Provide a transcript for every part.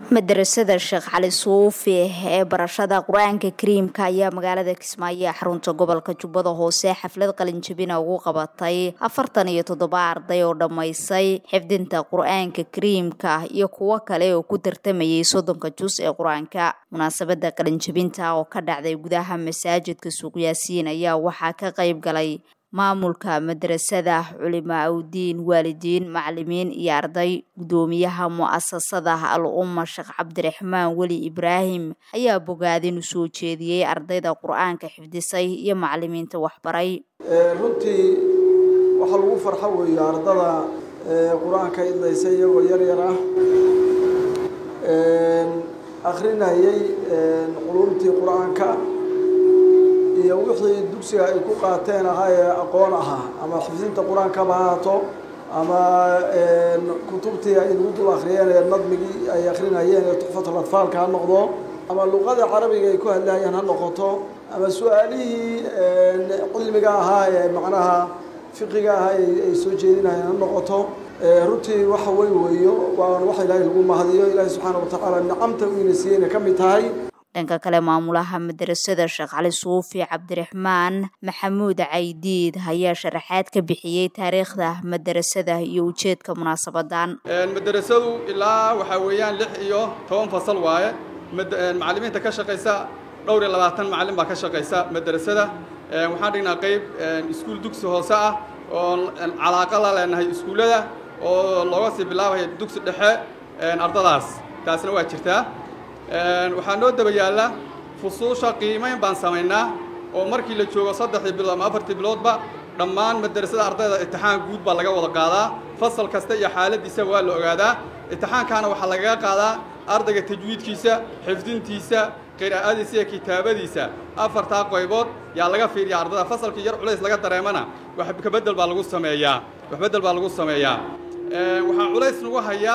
madrasada Sheekh Cali Suufi ee barashada Quraanka Kariimka ayaa magaalada Kismaayo xarunta gobolka Jubbada Hoose xaflad qalin jabin ugu qabatay 47 arday oo dhameysay xifdinta Quraanka Kariimka iyo kuwa kale oo ku tartamayay 30 juz ee Quraanka. Munaasabada qalin jabinta oo ka dhacday gudaha masaajidka Suuq Yaasiin ayaa waxaa ka qayb galay maamulka madrasada, culimaa diin, waalidiin, macallimiin iyo arday. Gudoomiyaha mu'asasada Al-Umma Sheekh Cabdiraxmaan Wali Ibraahim ayaa bogaadin u soo jeediyay ardayda Quraanka xifdisay iyo macallimiinta waxbaray. runtii waxa lagu farxo weeyo ardada Quraanka idlaysay iyagoo yar yar ah akhrinayay quluntii Quraanka iyo wixii dugsiga ay ku qaateen aqoon ama xifdinta Quraanka baahato ama kutubtii ay ugu akhriyeen nadmigi ay akhrinayeen tuhfatul atfal ka noqdo ama luqada carabiga ay ku hadlayaan ha noqoto ama su'aalihii cilmiga ee macnaha fiqiga ay soo jeedinayaan ha noqoto runtii waxa weeyo waa wax Ilaahay lagu mahadiyo Ilaahay subhanahu wa ta'ala nicamta uu inasiina kamid tahay. dhanka kale maamulaha madrasada Sheekh Cali Suufi Cabdiraxmaan Maxamuud Caydiid ayaa sharaxaad ka bixiyay taariikhda madrasada iyo ujeedka munaasabadan. madrasadu ilaa waxa weeyaan 6 iyo 10 fasal waaye macallimiinta ka shaqeysa dhowr iyo 20 macallin baa ka shaqeysa madrasada. waxaan dhignaa qayb iskuul dugsi hoose ah oo calaaqa la leenahay iskuulada oo looga sii bilaabayo dugsi dhexe ardadaas taasna waa jirtaa. waxaan noo daba yaala fusuusha qiimeyn baan sameynaa oo markii la joogo 3 bilood ama 4 biloodba dhammaan madrasada ardayda imtixaan guud baa laga wada qaadaa. fasal kasta iyo xaaladiisa waa la ogaadaa. imtixaankana waxa laga qaadaa ardayga tajwiidkiisa, xifdintiisa, qiraa'adiisa iyo kitaabadiisa. 4 qaybood yaa laga fiiriyaa ardayda. fasalkii yar culays laga dareemana wax ka bedel baa lagu sameeyaa. waxaa culays nagu haya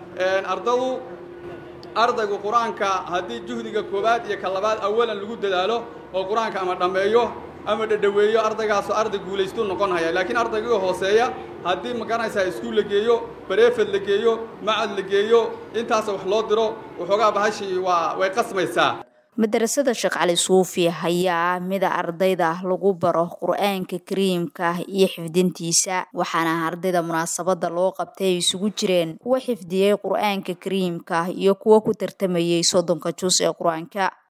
ardaygu Quraanka haddii juhdiga koobaad iyo labaad awalan lagu dadaalo oo Quraanka ama dhameeyo ama dhadhaweeyo ardaygaas arday guulaysto noqon haya. laakiin ardayga hooseeya haddii magaranaysa iskuul la geeyo, bareefad la geeyo, macad la geeyo, intaas wax loo diro wuxuuga bahashi way qasmaysaa. madrasada Sheekh Cali Suufi ayaa mid ardayda lagu baro Quraanka Kariimka iyo xifdintiisa, waxaana ardayda munaasabada loo qabtay isugu jireen kuwa xifdiyay Quraanka Kariimka iyo kuwa ku tartamayay 30 juz ee Quraanka.